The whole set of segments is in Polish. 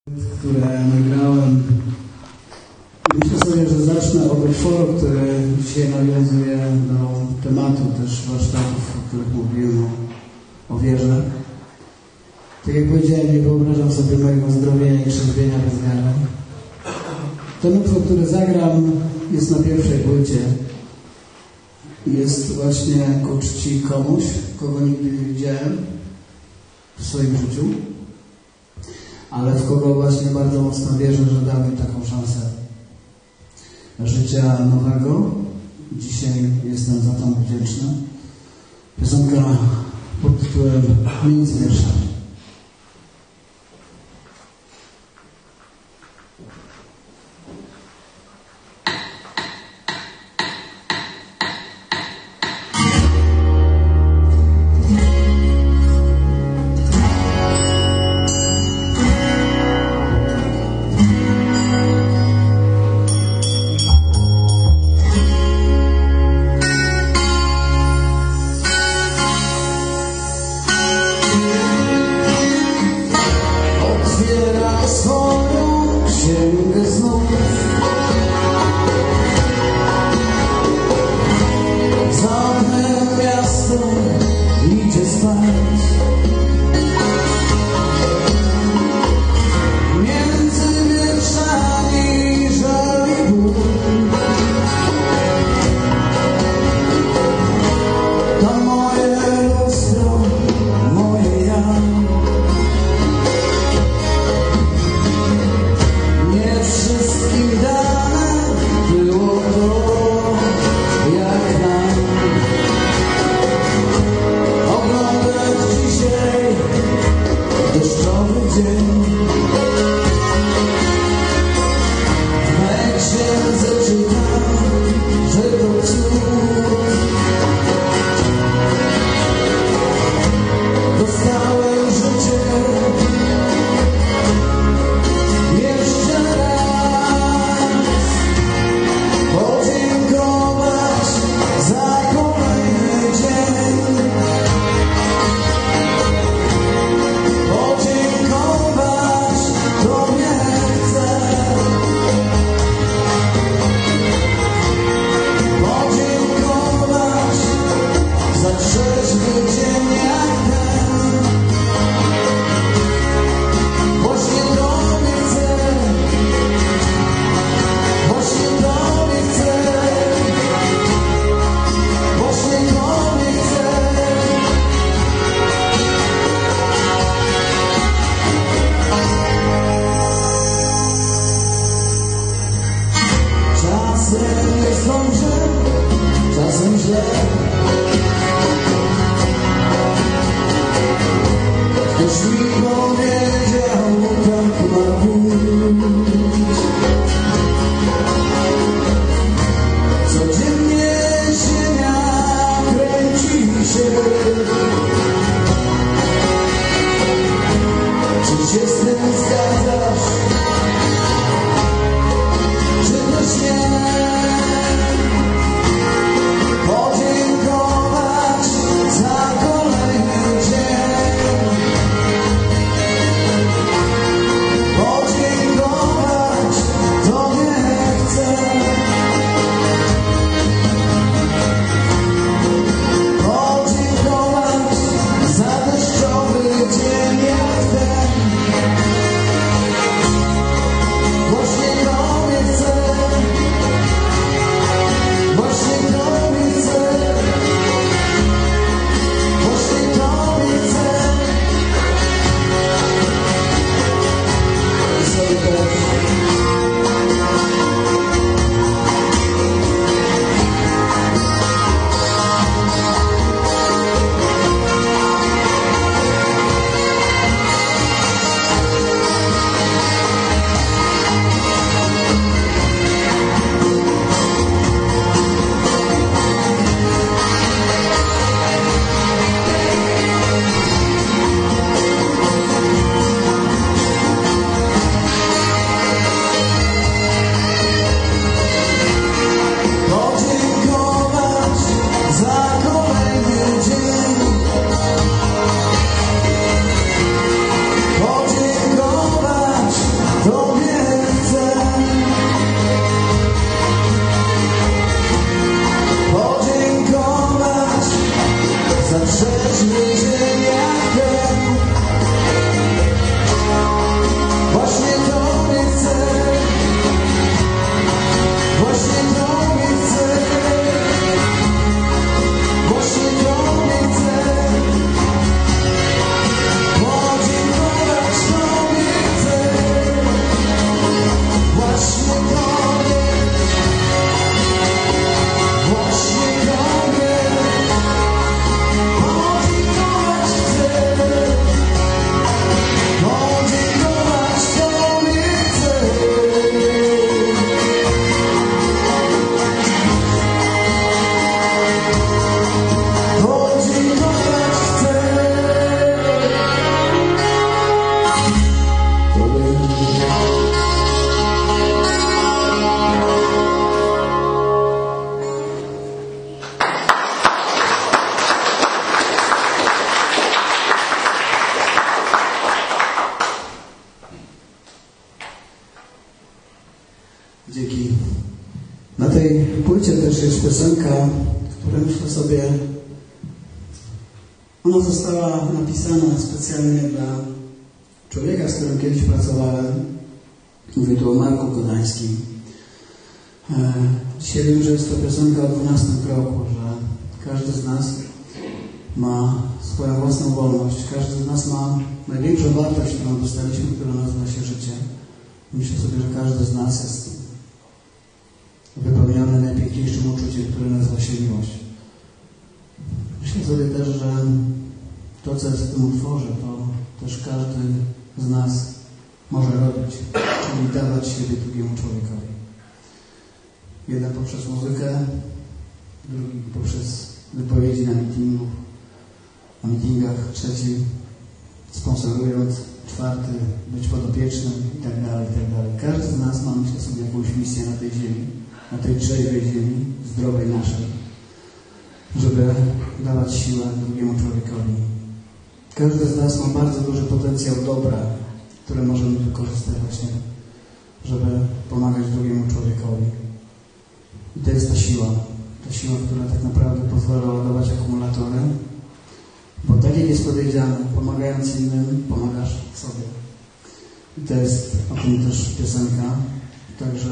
które nagrałem. Myślę sobie, że zacznę od utworu, który dzisiaj nawiązuje do tematu też warsztatów, o których mówiłem, o wierze. Tak jak powiedziałem, nie wyobrażam sobie mojego zdrowienia i trzeźwienia bez wiary. Ten utwór, który zagram, jest na pierwszej płycie. Jest właśnie ku czci komuś, kogo nigdy nie widziałem w swoim życiu, ale w kogo właśnie bardzo mocno wierzę, że dał mi taką szansę życia nowego. Dzisiaj jestem za to wdzięczny. Piosenka pod tytułem Między wierszami. Wszystko Dzięki. Na tej płycie też jest piosenka, która myślę sobie, ona została napisana specjalnie dla człowieka, z którym kiedyś pracowałem. Mówię tu o Marku Kodańskim. Dzisiaj wiem, że jest to piosenka o 12 kroku, że każdy z nas ma swoją własną wolność. Każdy z nas ma największą wartość, którą dostaliśmy, która nazywa się życie. Myślę sobie, że każdy z nas jest wypełniony najpiękniejszym uczuciem, które nazywa się miłość. Myślę sobie też, że to, co jest w tym utworze, to też każdy z nas może robić, czyli dawać siebie drugiemu człowiekowi. Jeden poprzez muzykę, drugi poprzez wypowiedzi na meetingach, trzeci sponsorując, czwarty być podopiecznym i tak dalej, i tak dalej. Każdy z nas ma, myślę sobie, jakąś misję na tej ziemi, na tej trzeźwej ziemi, zdrowej naszej, żeby dawać siłę drugiemu człowiekowi. Każdy z nas ma bardzo duży potencjał dobra, które możemy wykorzystać właśnie, żeby pomagać drugiemu człowiekowi. I to jest ta siła, która tak naprawdę pozwala ładować akumulatory, bo tak jak jest powiedziane, pomagając innym, pomagasz sobie. I to jest o tym też piosenka, także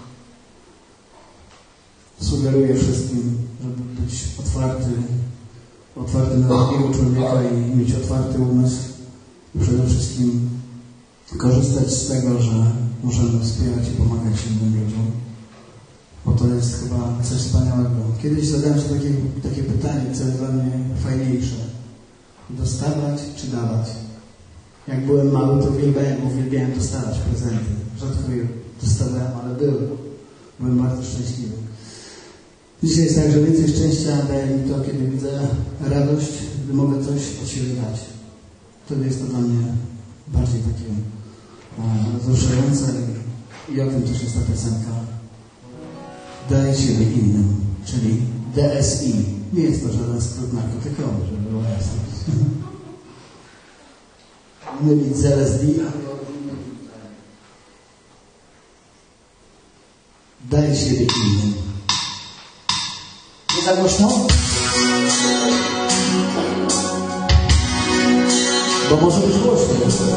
sugeruję wszystkim, żeby być otwarty na drugiego człowieka i mieć otwarty umysł i przede wszystkim korzystać z tego, że możemy wspierać i pomagać innym ludziom, bo to jest chyba coś wspaniałego. Kiedyś zadałem sobie takie pytanie, co jest dla mnie fajniejsze: dostawać czy dawać? Jak byłem mały, to uwielbiałem dostawać prezenty. Rzadko je dostawałem, ale byłem bardzo szczęśliwy. Dzisiaj jest tak, że więcej szczęścia daje mi to, kiedy widzę radość, gdy mogę coś od siebie dać. Wtedy jest to dla mnie bardziej takie wzruszające i o tym też jest ta piosenka. Daj siebie innym, czyli DSI. Nie jest to żaden skrót narkotykowy, żeby było jasne. Mylić z LSD. Daj siebie innym. Nie za głośno? Bo może być głośno.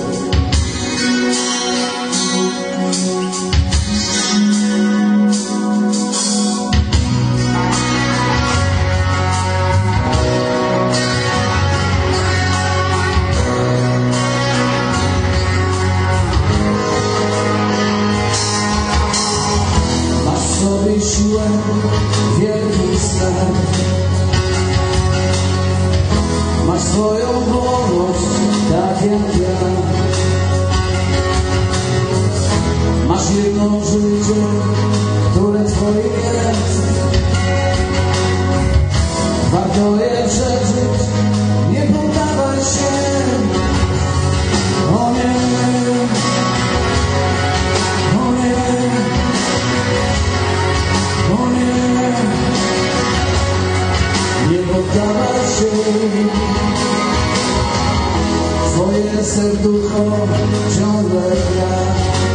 Masz w sobie siłę, wielki skarb. Masz swoją wolność, tak jak ja. Masz jedno życie, które twoje jest. Warto je przeżyć, nie poddawaj się. O nie, o nie, o nie, nie poddawaj się. Twoje serducho ciągle gra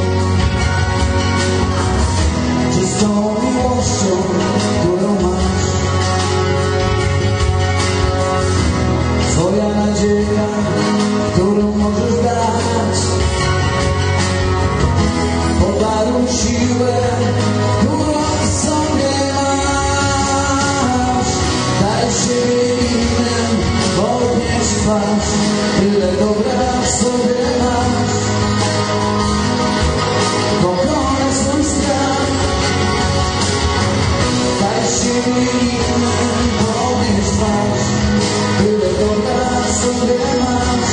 czystą miłością, którą masz. Twoja nadzieja, którą możesz dać. Podaruj siłę, którą w sobie masz. Daj siebie innym, podnieś twarz. Tyle dobra w sobie masz. Pokonaj swój strach. Daj siebie innym, podnieś twarz. Tyle dobra w sobie masz.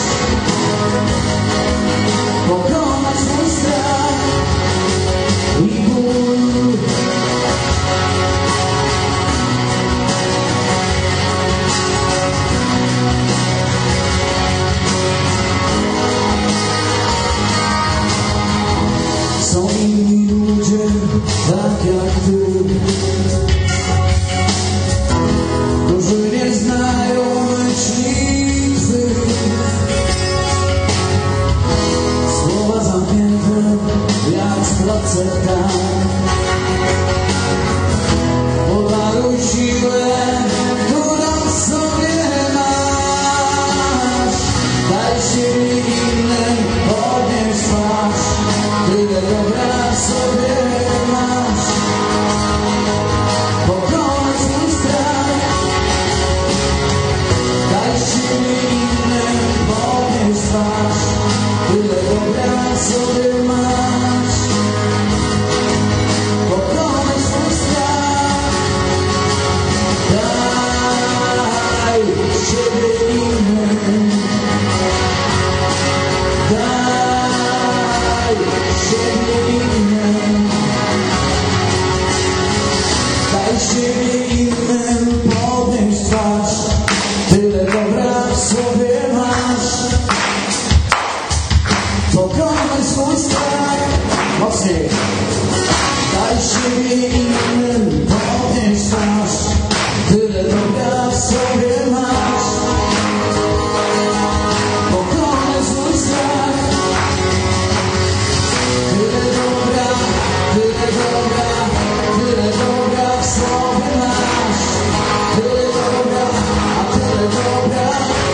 Pokonaj swój strach i ból. Są inni ludzie, tak jak ty, którzy nie znają myśli twych. Słowa zamknięte jak w klatce ptak. swój strach. Mocniej. Daj siebie innym, podnieś twarz. Tyle dobra w sobie masz. Pokonaj swój strach. Tyle dobra w sobie masz. Tyle dobra, a tyle dobra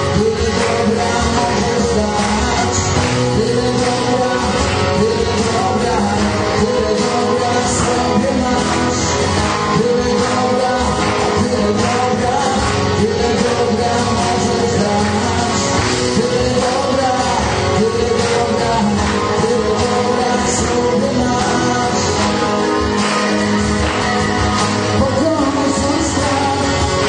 możesz dać. Tyle dobra w sobie masz. Tyle dobra, a tyle dobra możesz dać. Tyle dobra w sobie masz. Pokonaj swój strach.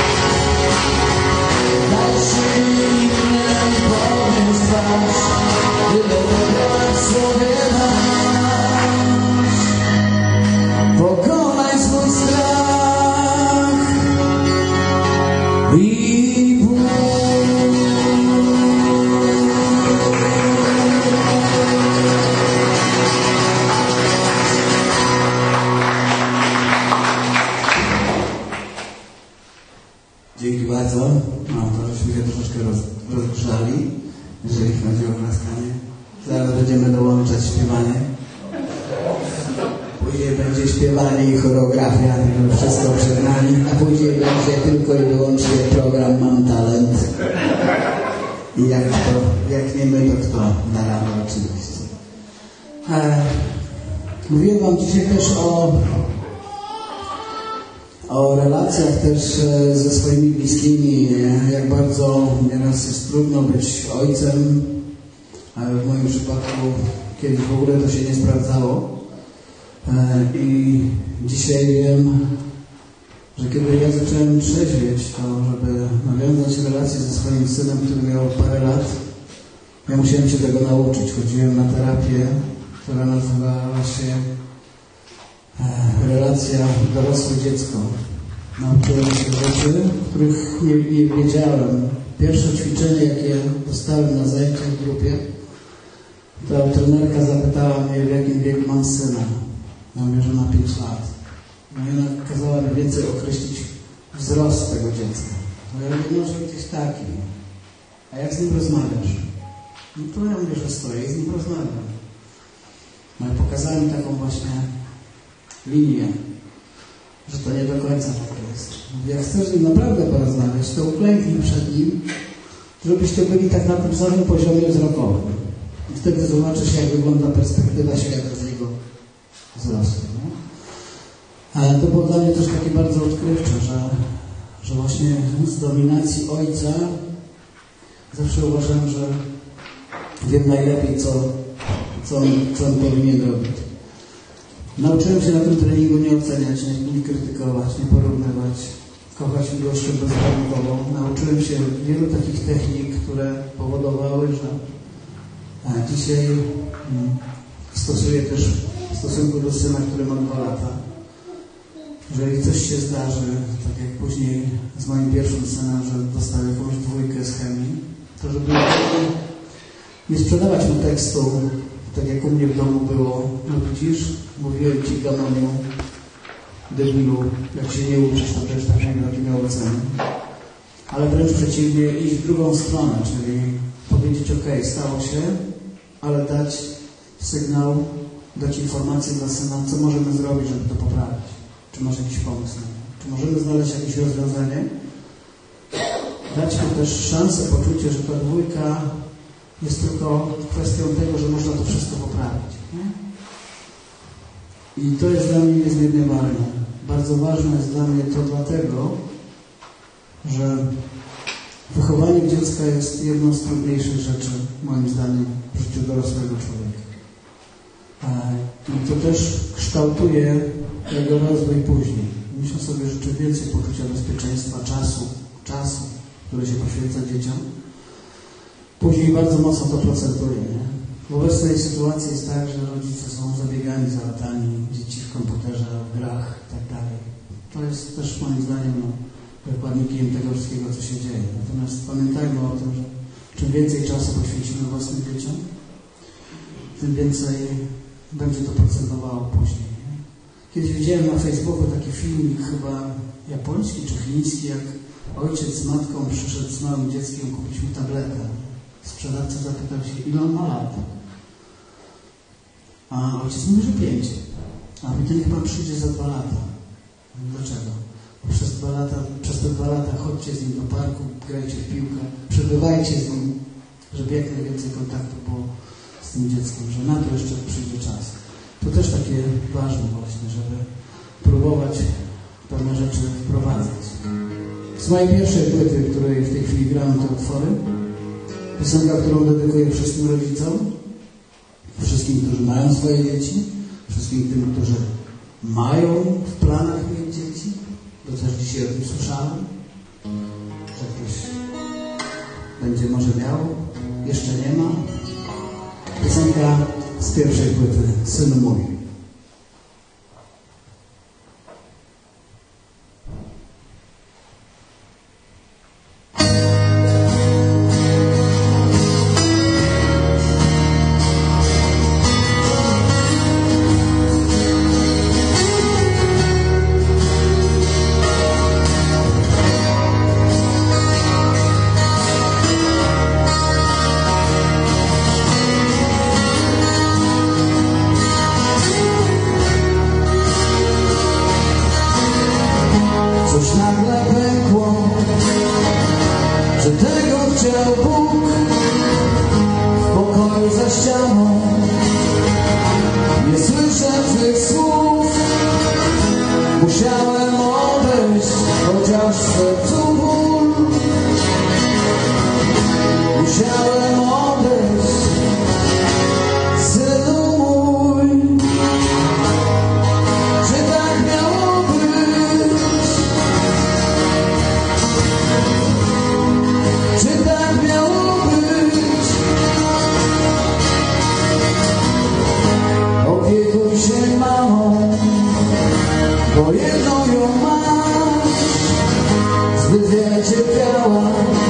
Daj się innym, podnieś twarz. Tyle dobra w sobie masz. Pokonaj swój strach i ból. Dzięki bardzo. To żeśmy się troszeczkę rozgrzali, jeżeli chodzi o klaskanie. Zaraz będziemy dołączać śpiewanie. Później będzie śpiewanie i choreografia, wszystko przed nami, a później będzie tylko i wyłącznie program Mam Talent. I jak nie my, to kto? Na rano oczywiście. Mówiłem wam dzisiaj też o relacjach też ze swoimi bliskimi, jak bardzo nieraz jest trudno być ojcem, ale w moim przypadku kiedyś w ogóle to się nie sprawdzało. I dzisiaj wiem, że kiedy ja zacząłem trzeźwieć, to żeby nawiązać relację ze swoim synem, który miał parę lat, ja musiałem się tego nauczyć. Chodziłem na terapię, która nazywała się relacja dorosłe-dziecko. Nauczyłem się rzeczy, których nie wiedziałem. Pierwsze ćwiczenie, jakie dostałem na zajęciach w grupie, to trenerka zapytała mnie, w jakim wieku mam syna. Ja mówię, że ma 5 lat. No i ona kazała mi więcej określić wzrost tego dziecka. No ja mówię, może gdzieś taki. A jak z nim rozmawiasz? No to ja mówię, że stoję i z nim rozmawiam. No i pokazała mi taką właśnie linię, że to nie do końca tak jest. Mówię, jak chcesz z nim naprawdę porozmawiać, to uklęknij przed nim, żebyście byli tak na tym samym poziomie wzrokowym. I wtedy zobaczysz, jak wygląda perspektywa świata z jego wzrostu. No? Ale to było dla mnie też takie bardzo odkrywcze, że właśnie z dominacji ojca zawsze uważam, że wiem najlepiej, co on powinien robić. Nauczyłem się na tym treningu nie oceniać, nie krytykować, nie porównywać, kochać miłością bezwarunkową. Nauczyłem się wielu takich technik, które powodowały, że dzisiaj stosuję też w stosunku do syna, który ma 2 lata. Jeżeli coś się zdarzy, tak jak później z moim pierwszym synem, że dostał jakąś 2 z chemii, to żeby nie sprzedawać mu tekstu, tak jak u mnie w domu było. No widzisz, mówiłem ci, Gamoniu, debilu, jak się nie uczysz, to też tak nie miał oceny. Ale wręcz przeciwnie, iść w drugą stronę, czyli powiedzieć, ok, stało się, ale dać sygnał, dać informację dla syna, co możemy zrobić, żeby to poprawić. Czy masz jakiś pomysł? Czy możemy znaleźć jakieś rozwiązanie? Dać mu też szansę, poczucie, że ta 2 jest tylko kwestią tego, że można to wszystko poprawić. Nie? I to jest dla mnie niezmiernie ważne. Bardzo ważne jest dla mnie to dlatego, że wychowanie dziecka jest jedną z trudniejszych rzeczy, moim zdaniem, w życiu dorosłego człowieka. I to też kształtuje jego rozwój później. Myślę sobie, że czym więcej poczucia bezpieczeństwa, czasu, który się poświęca dzieciom, później bardzo mocno to procentuje. Nie? W obecnej sytuacji jest tak, że rodzice są zabiegani za latami dzieci w komputerze, w grach itd. To jest też moim zdaniem wykładnikiem tego wszystkiego, co się dzieje. Natomiast pamiętajmy o tym, że czym więcej czasu poświęcimy własnym dzieciom, tym więcej będzie to procentowało później. Nie? Kiedyś widziałem na Facebooku taki filmik, chyba japoński czy chiński, jak ojciec z matką przyszedł z małym dzieckiem kupić mu tabletę. Sprzedawca zapytał się, ile on ma lat. A ojciec mówi, że 5. A mówi, to niech pan przyjdzie za 2 lata. Dlaczego? Bo przez te 2 lata chodźcie z nim do parku, grajcie w piłkę, przebywajcie z nim, żeby jak najwięcej kontaktu było z tym dzieckiem, że na to jeszcze przyjdzie czas. To też takie ważne właśnie, żeby próbować pewne rzeczy wprowadzać. Z mojej pierwszej płyty, której w tej chwili grałem te utwory, piosenka, którą dedykuję wszystkim rodzicom, wszystkim, którzy mają swoje dzieci, wszystkim tym, którzy mają w planach mieć dzieci, bo też dzisiaj o tym słyszałem, że ktoś będzie może miał, jeszcze nie ma. Piosenka z pierwszej płyty, Synu mój. Coś nagle pękło, że tego chciał Bóg. W pokoju za ścianą nie słyszę twych słów. Musiałem odejść, chociaż w sercu ból. Musiałem odejść, Synu mój. Czy tak miało być? Czy tak miało być? Opiekuj się mamą, bo jedną ją masz. Zbyt wiele cierpiała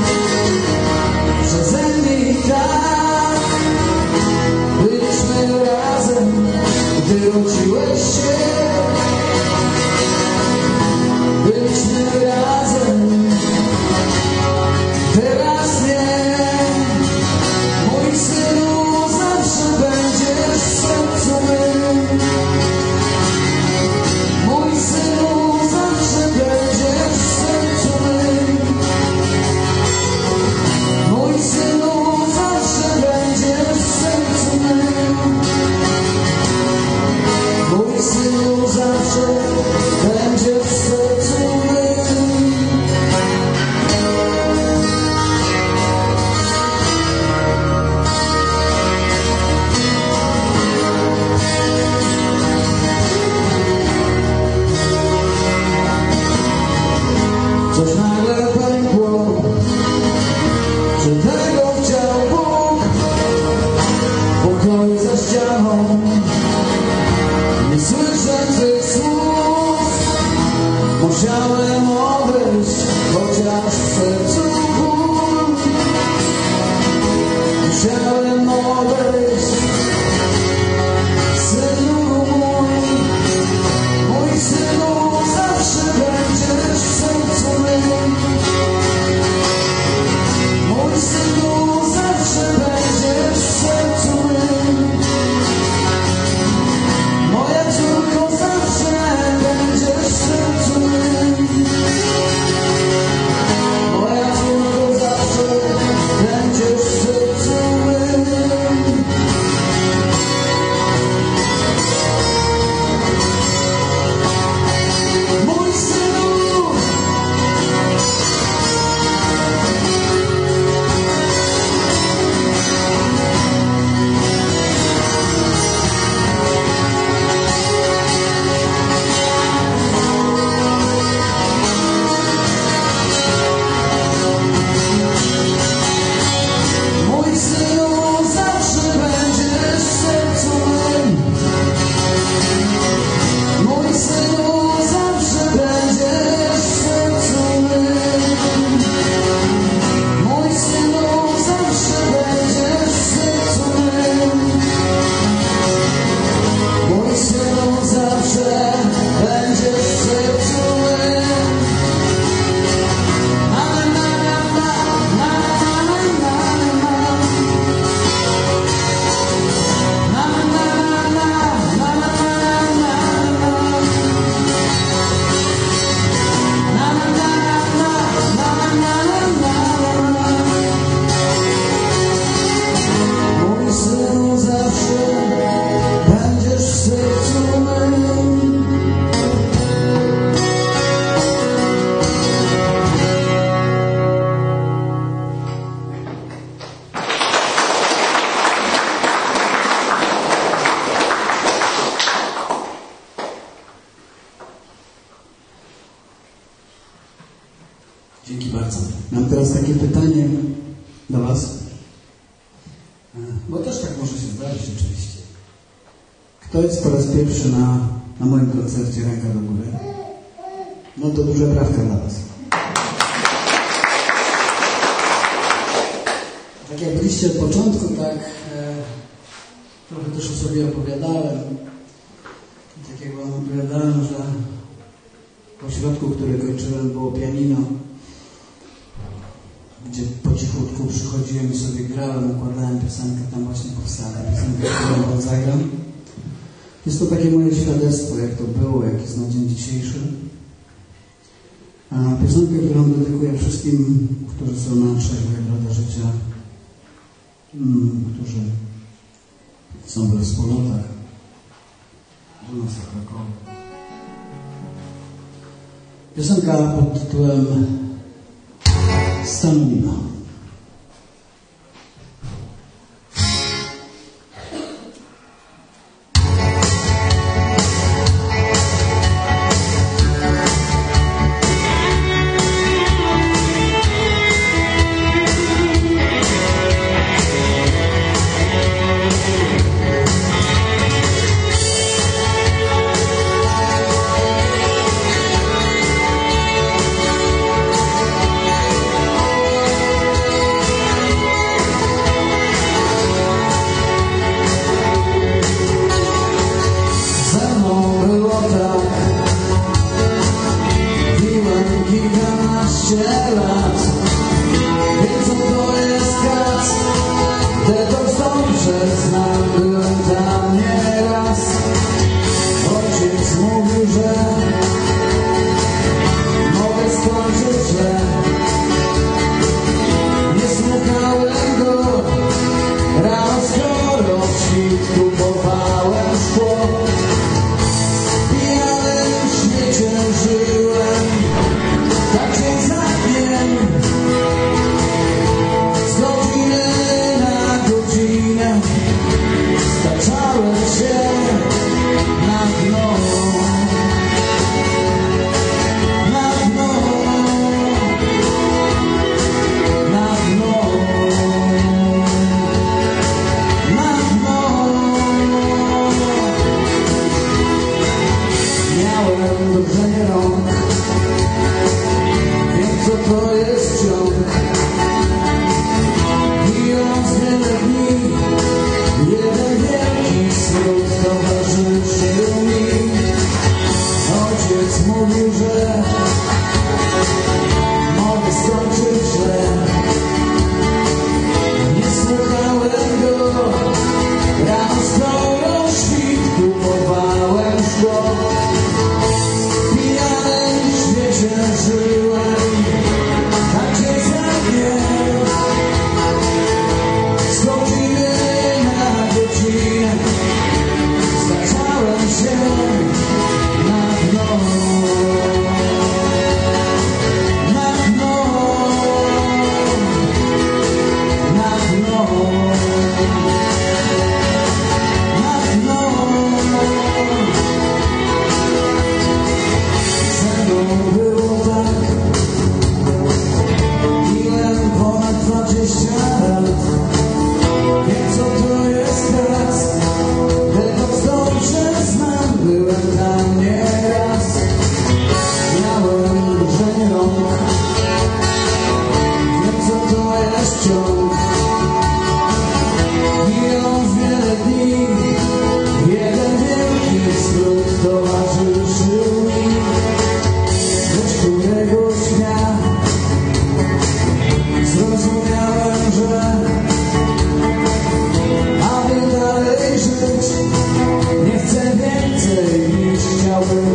przeze mnie i tak. Byliśmy razem, gdy rodziłeś się. Byliśmy razem, teraz nie. Mój synu, zawsze będziesz w sercu mym. Mój synu, zawsze będziesz w sercu mym. Mój synu, zawsze będziesz w sercu mym. Mój synu, zawsze będziesz w sercu mym. Coś nagle pękło, że tego chciał Bóg. W pokoju za ścianą nie słyszę twych słów. Musiałem odejść, chociaż w sercu ból. Musiałem odejść, Synu mój. Mój synu, zawsze będziesz w sercu mym. Mój synu, zawsze będziesz w sercu mym. Moja córko, zawsze będziesz w sercu mym. bardzo. Mam teraz takie pytanie do Was, bo też tak może się zdarzyć oczywiście. Kto jest po raz pierwszy na moim koncercie? Ręka do góry. No to duża brawka dla Was. Tak jak byliście od początku, tak trochę też o sobie opowiadałem. Tak jak Wam opowiadałem, że w ośrodku, który kończyłem, było pianino, gdzie po cichutku przychodziłem i sobie grałem, układałem piosenkę, tam właśnie powstała piosenka, którą Wam zagram. Jest to takie moje świadectwo, jak to było, jak jest na dzień dzisiejszy. A piosenkę, którą dedykuję wszystkim, którzy są na trzeźwej drodze życia, którzy są we wspólnotach u nas w Krakowie. Piosenka pod tytułem Stamina. Nie chcę więcej niż chciałbym.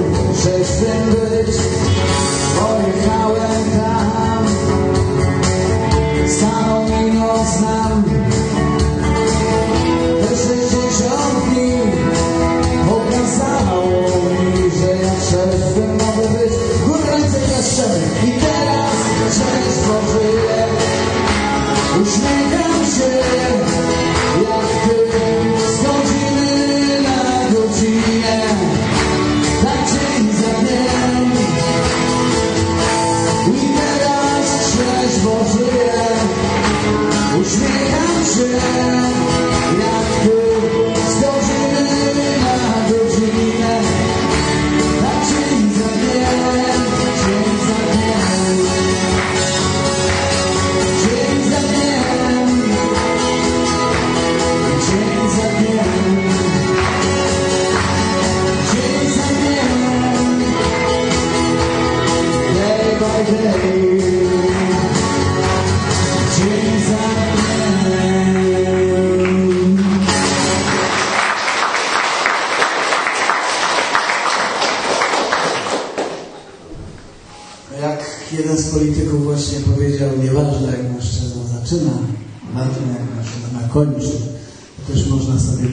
jeden z polityków właśnie powiedział, nieważne jak mężczyzna zaczyna, ważne jak mężczyzna kończy. To też można sobie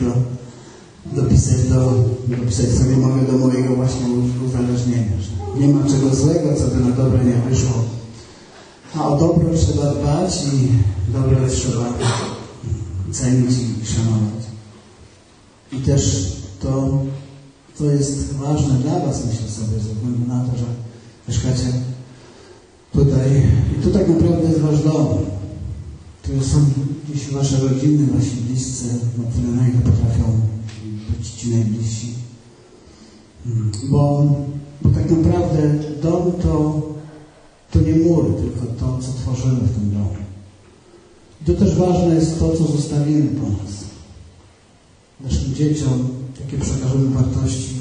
dopisać sobie mogę do mojego właśnie uzależnienia, że nie ma czego złego, co by na dobre nie wyszło. A o dobro trzeba dbać i dobre trzeba cenić i szanować. I też to jest ważne dla Was, myślę sobie, ze względu na to, że mieszkacie tutaj. I tu tak naprawdę jest Wasz dom. Tu są gdzieś Wasze rodziny, Wasi bliscy, na tyle, na ile potrafią być Ci najbliżsi. Bo tak naprawdę dom to nie mury, tylko to, co tworzymy w tym domu. I to też ważne jest to, co zostawimy po nas. Naszym dzieciom, jakie przekażemy wartości.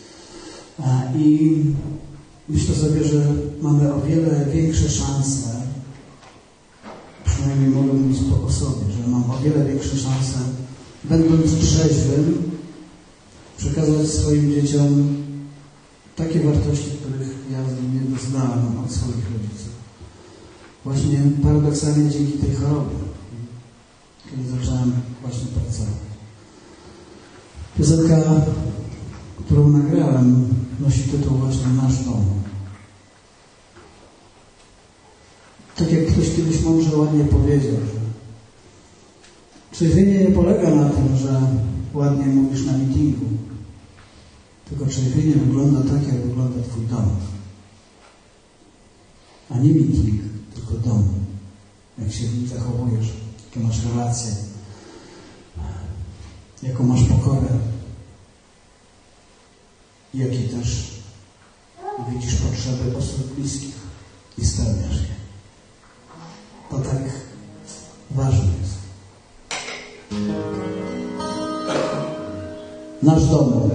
I myślę sobie, że mamy o wiele większe szanse, przynajmniej mogę mówić o sobie, że mam o wiele większe szanse, będąc trzeźwym, przekazać swoim dzieciom takie wartości, których ja nie doznałem od swoich rodziców. Właśnie paradoksalnie dzięki tej chorobie, kiedy zacząłem właśnie pracować. Piosenka, którą nagrałem, nosi tytuł właśnie Nasz dom. Tak jak ktoś kiedyś mądrze ładnie powiedział, że trzeźwienie nie polega na tym, że ładnie mówisz na mitingu, tylko trzeźwienie wygląda tak, jak wygląda Twój dom. A nie meeting, tylko dom. Jak się w nim zachowujesz, jakie masz relacje, jaką masz pokorę, jakie też widzisz potrzeby osób bliskich i spełniasz je. To tak ważne jest. Nasz dom.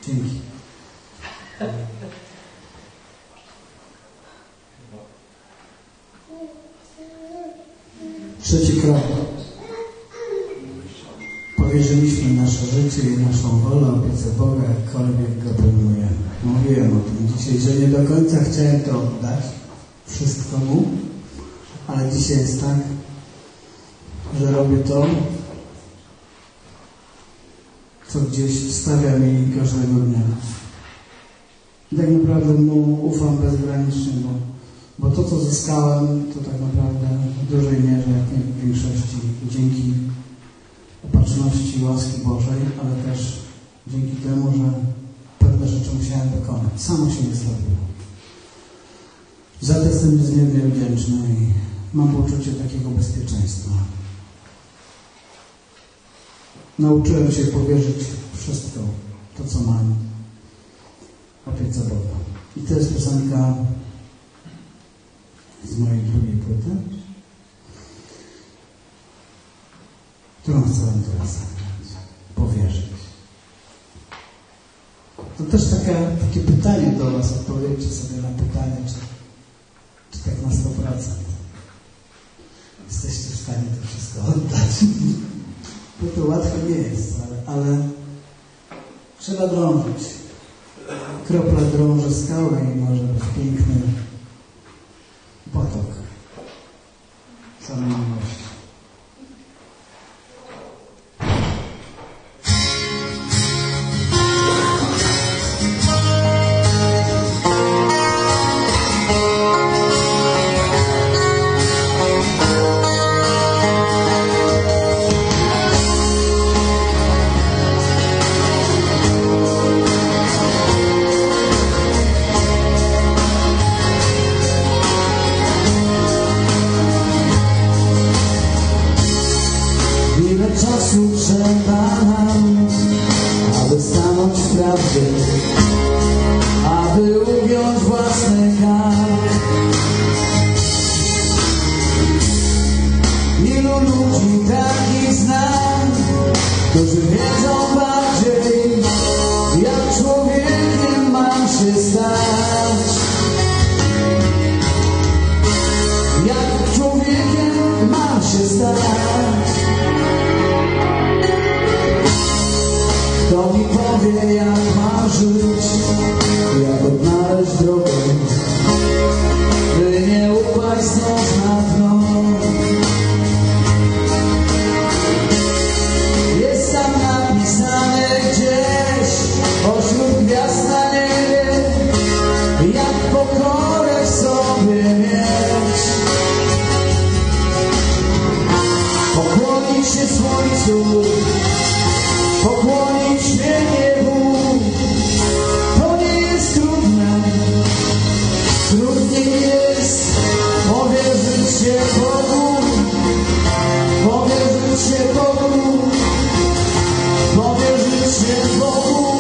Dzięki. Trzeci krok. Powierzyliśmy nasze życie i naszą wolę opiece Boga, jakkolwiek go pojmujemy. Mówiłem o tym dzisiaj, że nie do końca chciałem to oddać, wszystko mu, ale dzisiaj jest tak, że robię to, co gdzieś stawia mi każdego dnia. I tak naprawdę mu ufam bezgranicznie, bo to, co zyskałem, to tak naprawdę w dużej mierze, jak nie w większości, dzięki opatrzności i łaski Bożej, ale też dzięki temu, że pewne rzeczy musiałem dokonać. Samo się nie zrobiło. Za to jestem niezmiernie wdzięczny i mam poczucie takiego bezpieczeństwa. Nauczyłem się powierzyć wszystko, to co mam, opiece Boga. I to jest piosenka z mojej drugiej płyty, którą chcę wam teraz zagrać. Powierzyć. To też takie pytanie do was. Odpowiedzcie sobie na pytanie, czy tak na 100% jesteście w stanie to wszystko oddać. Bo to łatwe nie jest, ale trzeba drążyć. Kropla drąży skałę i może być piękny potok samej miłości. Aby ugiąć własny kark. Ilu ludzi takich znam, którzy wiedzą bardziej, jak człowiekiem mam się stać. Jak człowiekiem mam się stać. Kto mi powie, jak mam żyć, jak odnaleźć drogę, by nie upaść znów na dno. Jest tam napisane gdzieś pośród gwiazd na niebie, jak pokorę w sobie mieć. Pokłonić się słońcu, pokłonić się niebu, to nie jest trudne. Trudniej jest powierzyć się Bogu, powierzyć się Bogu, powierzyć się Bogu.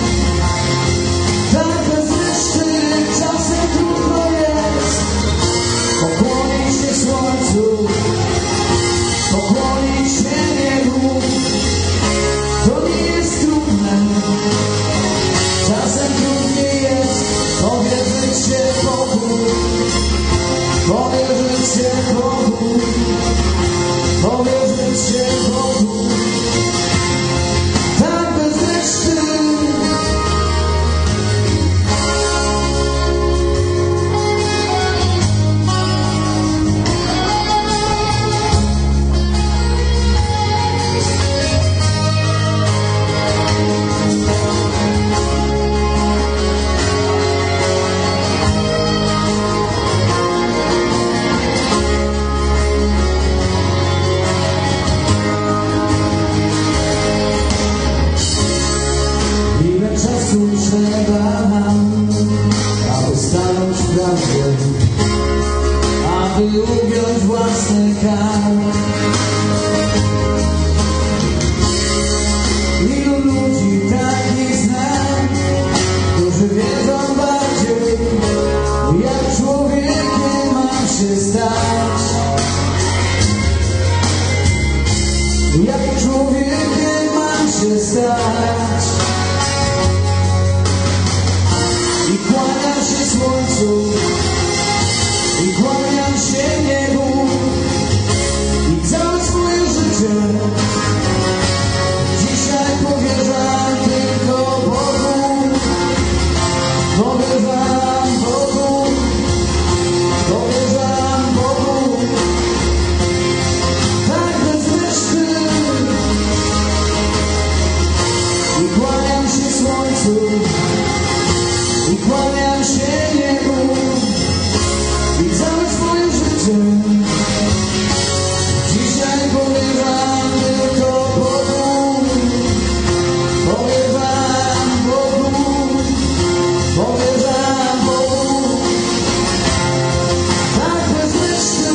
Tak bez reszty czasem trudno jest pokłonić się słońcu, pokłonić się niebu. To nie jest trudne, czasem trudniej jest powierzyć się Bogu, powierzyć się Bogu, powierzyć się Bogu. Tak bez reszty. Trzeba nam, aby stanąć w prawdzie, aby ugiąć własny kark. Ilu ludzi takich znam, którzy wiedzą bardziej, jak człowiekiem mam się stać. Jak człowiekiem mam się stać. słońcu i kłaniam się niebu i całe swoje życie dzisiaj powierzam tylko Bogu. Powierzam Bogu, powierzam Bogu, tak bezmyślny.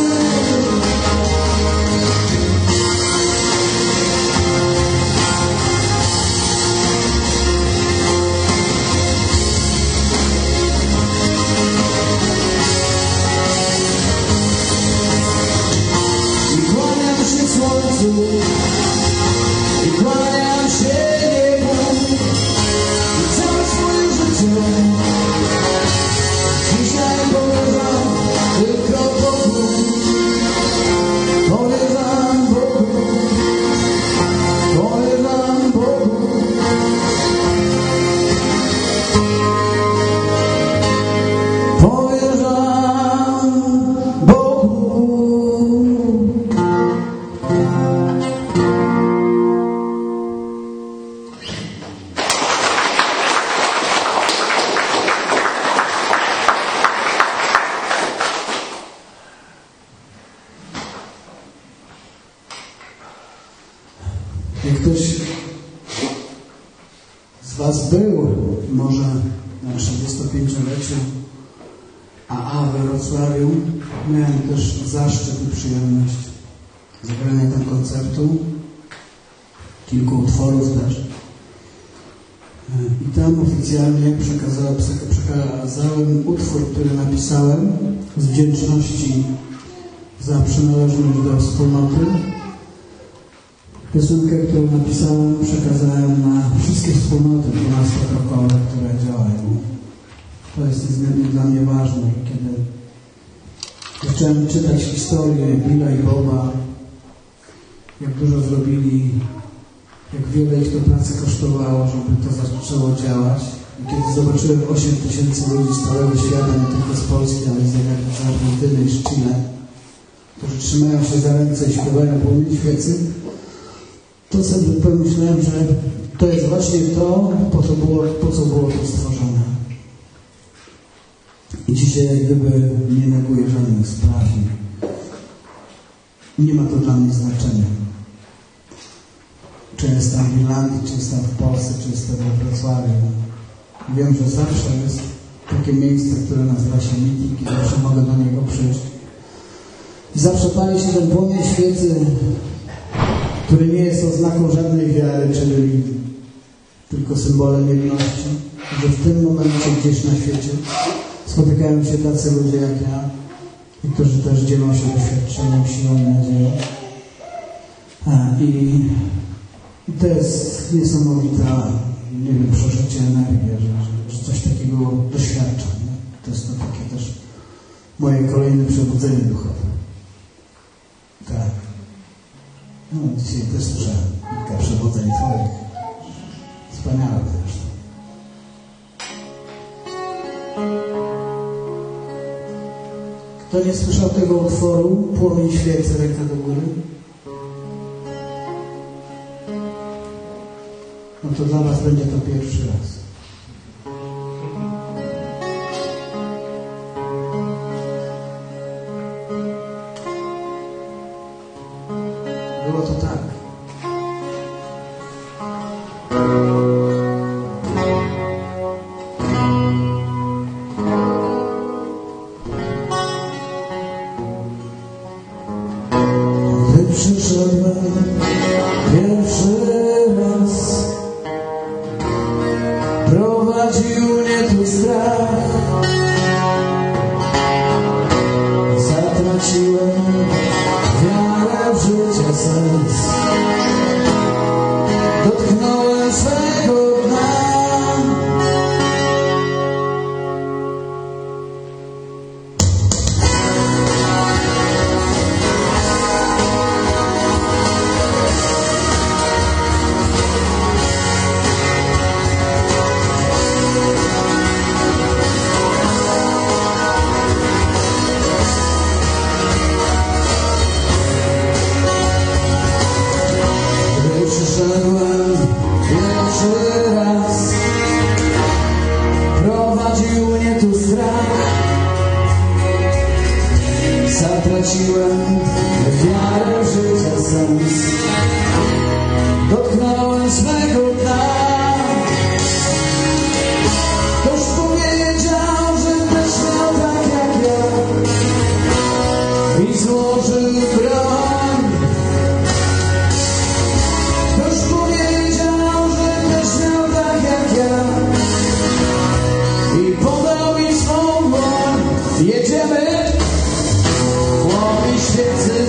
I kłaniam się słońcu, i kłaniam się niebu, i całe swoje życie dzisiaj powierzam tylko Bogu. Powierzam Bogu, powierzam Bogu. Powierzam Bogu. Jak ktoś z Was był może na 35-leciu AA we Wrocławiu, miałem też zaszczyt i przyjemność zagrania tam koncertu, kilku utworów też. I tam oficjalnie przekazałem utwór, który napisałem z wdzięczności za przynależność do wspólnoty. Piosenkę, którą napisałem, przekazałem na wszystkie wspólnoty 12-krokowe, które działają. To jest niezmiernie dla mnie ważne. Kiedy zacząłem czytać historię Billa i Boba, jak dużo zrobili, jak wiele ich to pracy kosztowało, żeby to zaczęło działać. I kiedy zobaczyłem 8 000 ludzi z całego świata, nie tylko z Polski, ale z Argentyny i z Chile, którzy trzymają się za ręce i śpiewają Płomień Świecy, to sobie pomyślałem, że to jest właśnie to, po co było to stworzone. I dzisiaj jak gdyby nie neguję żadnych spraw. Nie ma to dla mnie znaczenia. Czy jestem w Irlandii, czy jestem w Polsce, czy jestem we Wrocławiu. Wiem, że zawsze jest takie miejsce, które nazywa się meeting i zawsze mogę do niego przyjść. I zawsze pali się ten płomień świecy, który nie jest oznaką żadnej wiary, czyli tylko symbolem jedności, że w tym momencie gdzieś na świecie spotykają się tacy ludzie jak ja, i którzy też dzielą się doświadczeniem, siłą i nadzieją. I to jest niesamowita, nie wiem, przeżycie, energia, że coś takiego doświadczam. Nie? To jest to takie też moje kolejne przebudzenie duchowe. Tak. No, dzisiaj też słyszę kilka przebudzeń Twoich. Wspaniałe też. Kto nie słyszał tego utworu, Płomień Świecy, ręka do góry? No to dla Was będzie to pierwszy raz. Było to tak. Gdy przyszedłem pierwszy raz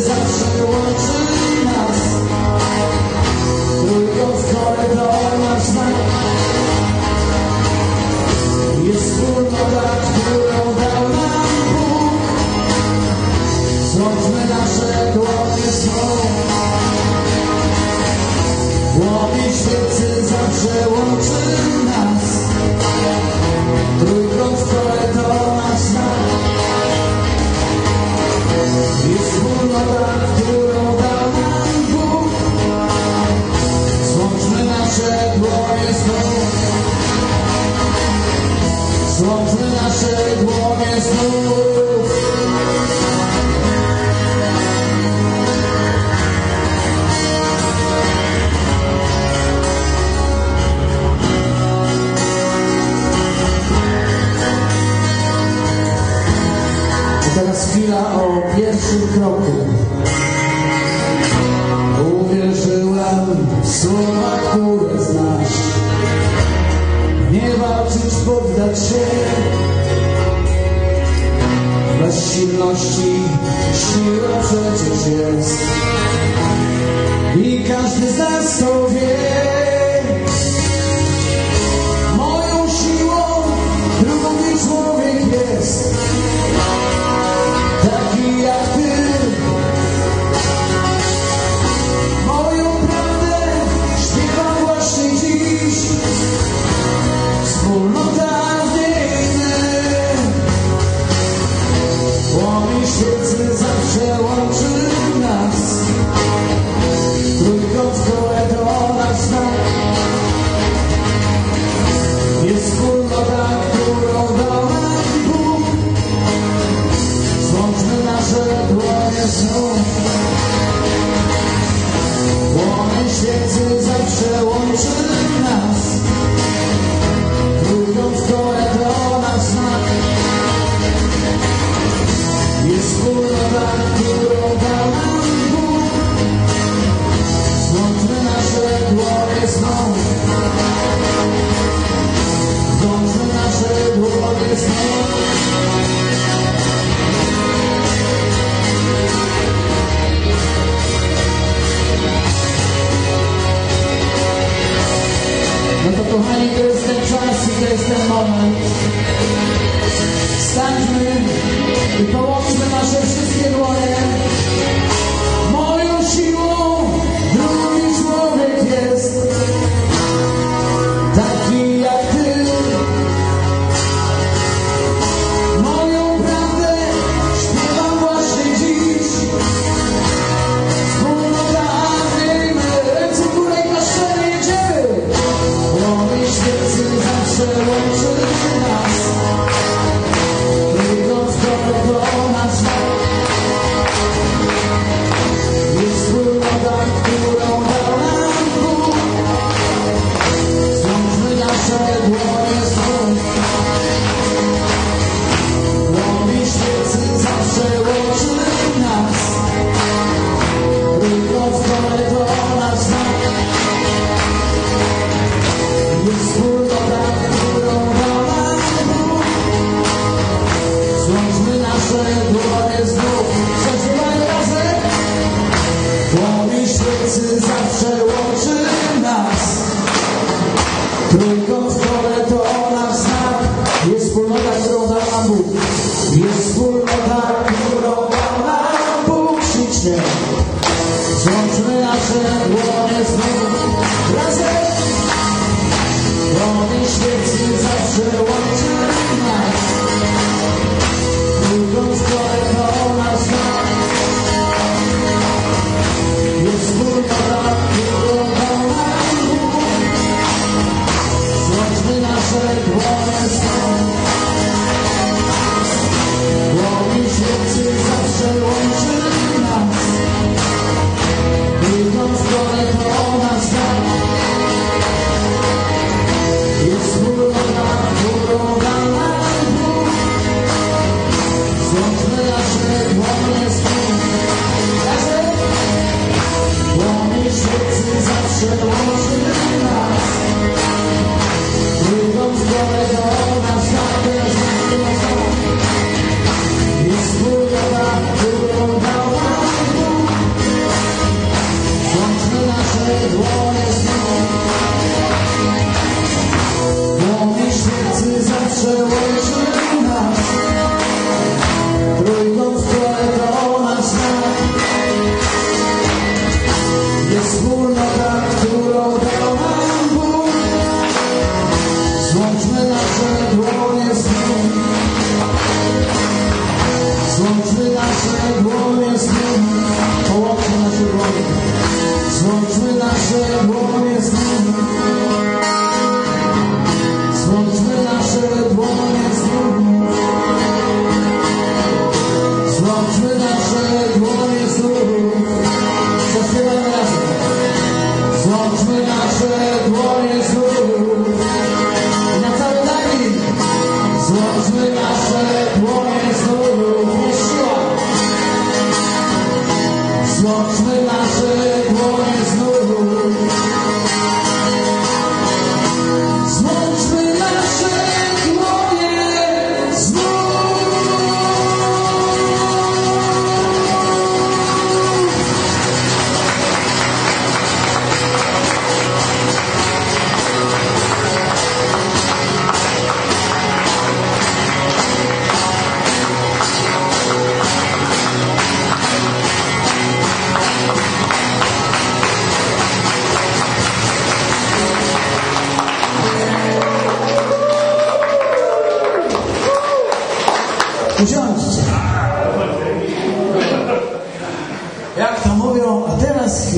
zawsze łączy nas. Trójkąt to nasz znak. Jest wspólnota, którą dał nam Bóg. Złączmy nasze dłonie znów. Płomień świecy zawsze łączy nas. Trójkąt to nasz znak. Jest wspólnota, którą dał nam Bóg. Złączmy nasze dłonie znów. Złączmy nasze dłonie znów. Teraz chwila o pierwszym kroku. Uwierzyłem w słowa, które znasz. Nie walczyć, poddać się. Bez silności siła przecież jest. I każdy z nas to wie. Moją siłą drugi człowiek jest. Taki jak ty. Moją prawdę śpiewam właśnie dziś. Wspólnota w niej my. Płomień świecy zawsze łączy nas. Trójkąt to nasz znak. Jest wspólnota, którą dał nam Bóg. Złączmy nasze dłonie znów. Płomień świecy zawsze łączy nas. Trójkąt to nasz znak. Jest wspólnota, którą dał nam Bóg. Złączmy nasze dłonie znów. Złączmy nasze dłonie znów. No to kochani, to jest ten czas i to jest ten moment. Stańmy i połączmy nasze wszystkie dłonie. Moją siłą drugi człowiek jest. Taki jak ty. Moją prawdę śpiewam właśnie dziś. Wspólnota, my ręce w górę i na szczerze jedziemy. Płomień świecy zawsze łączy nas. Trójkąt to nasz znak. Jest wspólnota, którą dał nam Bóg. Złączmy nasze dłonie znów. Płomień świecy zawsze łączy nas. Trójkąt to nasz znak. Jest wspólnota, którą dał nam Bóg. Złączmy nasze dłonie znów. Zaśpiewajmy razem. Płomień świecy zawsze łączy nas. Trójkąt to nasz znak. Jest wspólnota, którą dał nam Bóg. Jest wspólnota, którą dał nam Bóg. Ślicznie. Złączmy nasze dłonie znów. Razem. Płomień świecy zawsze łączy nas. Trójkąt to nasz znak. Jest wspólnota, którą dał nam Bóg. Złączmy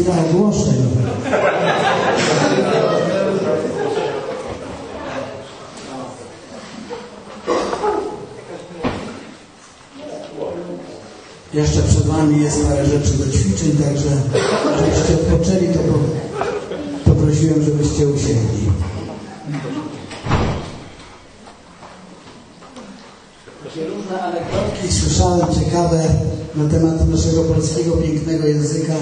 kilka ogłoszeń. Jeszcze przed Wami jest parę rzeczy do ćwiczeń, także żebyście odpoczęli, to poprosiłem, żebyście usiedli. Różne anegdotki słyszałem ciekawe na temat naszego polskiego pięknego języka.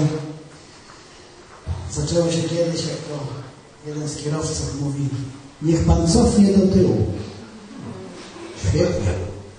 Zaczęło się kiedyś, jak to jeden z kierowców mówi: niech Pan cofnie do tyłu. Świetnie.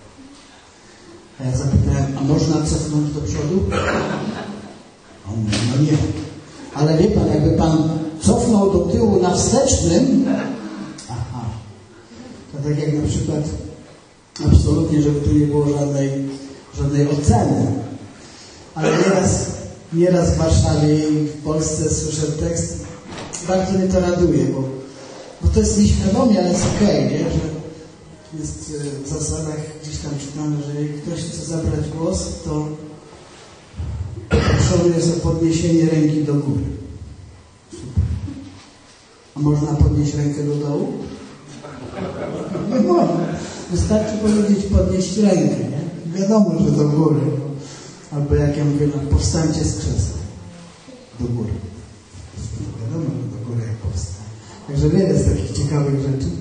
A ja zapytałem: a można cofnąć do przodu? On mówi: no nie. Ale wie Pan, jakby Pan cofnął do tyłu na wstecznym, aha, to tak jak na przykład, absolutnie, żeby tu nie było żadnej oceny. Ale nieraz w Warszawie i w Polsce słyszę tekst, bardzo mnie to raduje, bo to jest nieświadomie, ale jest okej, nie? Że jest w zasadach gdzieś tam czytane, że jak ktoś chce zabrać głos, to proszony jest o podniesienie ręki do góry. Super. A można podnieść rękę do dołu? Nie można. Wystarczy powiedzieć: podnieść rękę, nie? Wiadomo, że do góry. Albo jak ja mówię: no, powstańcie z krzesła. Do góry. Wiadomo, że do góry jak powstań. Także wiele z takich ciekawych rzeczy.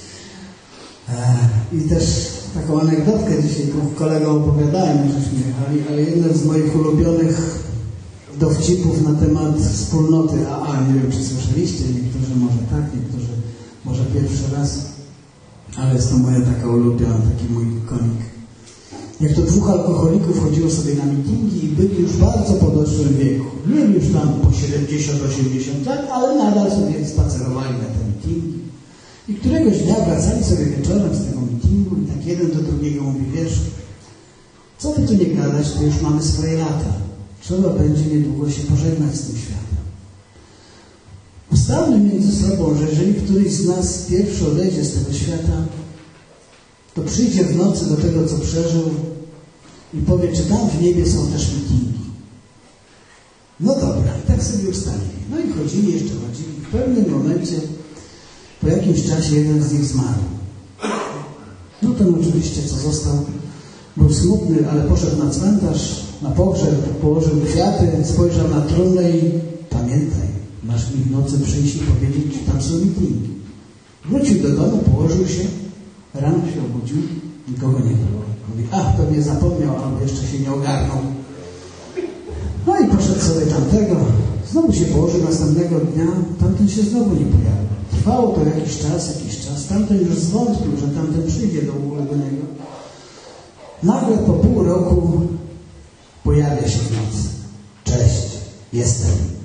I też taką anegdotkę dzisiaj kolegom opowiadałem, żeśmy jechali, ale jeden z moich ulubionych dowcipów na temat wspólnoty AA, nie wiem, czy słyszeliście, niektórzy może tak, niektórzy może pierwszy raz, ale jest to moja taka ulubiona, taki mój konik. Jak to dwóch alkoholików chodziło sobie na mitingi i byli już w bardzo podeszłym wieku. Mieli już tam po 70-80 lat, ale nadal sobie spacerowali na te mitingi. I któregoś dnia wracali sobie wieczorem z tego mitingu i tak jeden do drugiego mówi: wiesz, co by tu nie gadać, to już mamy swoje lata. Trzeba będzie niedługo się pożegnać z tym światem. Ustalmy między sobą, że jeżeli któryś z nas pierwszy odejdzie z tego świata, to przyjdzie w nocy do tego, co przeżył i powie, czy tam w niebie są też mitingi. No dobra, i tak sobie ustalili. No i chodzili. W pewnym momencie, po jakimś czasie, jeden z nich zmarł. No ten oczywiście, co został, był smutny, ale poszedł na cmentarz, na pogrzeb, położył kwiaty, spojrzał na trumnę i: pamiętaj, masz mi w nocy przyjść i powiedzieć, czy tam są mitingi. Wrócił do domu, położył się, rano się obudził, nikogo nie było. Mówi: ach, pewnie zapomniał, albo jeszcze się nie ogarnął. No i poszedł sobie tamtego, znowu się położył, następnego dnia tamten się znowu nie pojawił. Trwało to jakiś czas, tamten już zwątpił, że tamten przyjdzie do ogóle do niego. Nagle po pół roku pojawia się w nocy: cześć, jestem.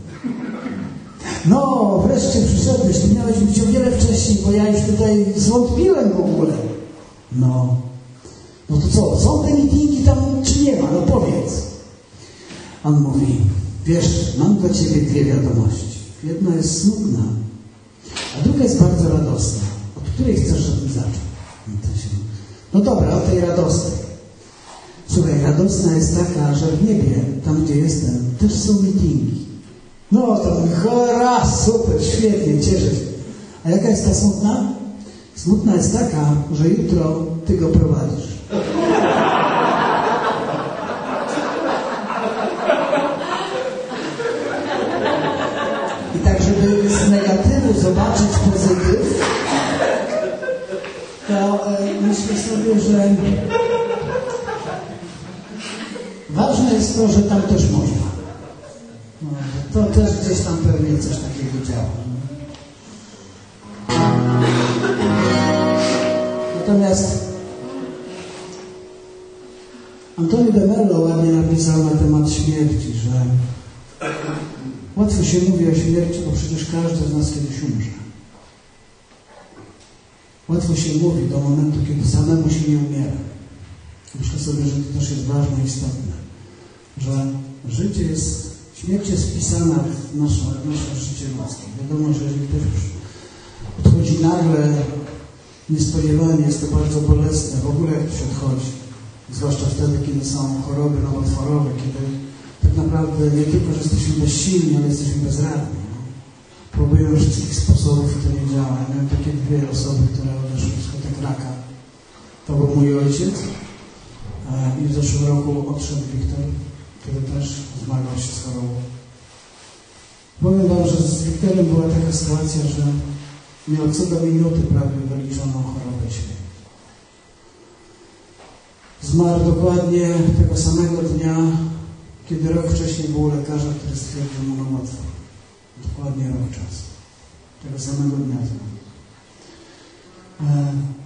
No, wreszcie przyszedłeś, ty miałeś być o wiele wcześniej, bo ja już tutaj zwątpiłem w ogóle. No to co, są te mitingi tam, czy nie ma? No powiedz. On mówi: wiesz, mam dla ciebie dwie wiadomości. Jedna jest smutna, a druga jest bardzo radosna. Od której chcesz, żebym zaczął? No dobra, o tej radosnej. Słuchaj, radosna jest taka, że w niebie, tam gdzie jestem, też są mitingi. No to mówi: cholera, super, świetnie, cieszę się. A jaka jest ta smutna? Smutna jest taka, że jutro ty go prowadzisz. I tak, żeby z negatywu zobaczyć pozytyw, to myślę sobie, że ważne jest to, że tam też można. No, to też gdzieś tam pewnie coś takiego działa. Natomiast Antonio de Mello ładnie napisał na temat śmierci, że łatwo się mówi o śmierci, bo przecież każdy z nas kiedyś umrze. Łatwo się mówi do momentu, kiedy samemu się nie umiera. Myślę sobie, że to też jest ważne i istotne, że śmierć jest wpisana w nasze życie ludzkie. Wiadomo, że jeżeli ktoś odchodzi nagle, niespodziewanie, jest to bardzo bolesne. W ogóle jak ktoś odchodzi, zwłaszcza wtedy, kiedy są choroby nowotworowe, kiedy tak tak naprawdę nie tylko, że jesteśmy bezsilni, ale jesteśmy bezradni. Próbujemy wszystkich sposobów i to nie działa. Ja miałem takie dwie osoby, które odeszły wskutek raka. To był mój ojciec i w zeszłym roku odszedł Wiktor, który też zmagał się z chorobą. Powiem wam, że z Wiktorem była taka sytuacja, że miał co do minuty prawie wyliczoną chorobę i śmierć. Zmarł dokładnie tego samego dnia, kiedy rok wcześniej był lekarza, który stwierdził mu nowotwór. Dokładnie rok czasu. Tego samego dnia zmarł.